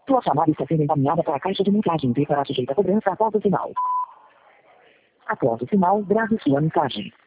Tua chamada está sendo encaminhada para a caixa de mensagem e estará sujeita a cobrança após o sinal. Após o sinal, grave sua mensagem.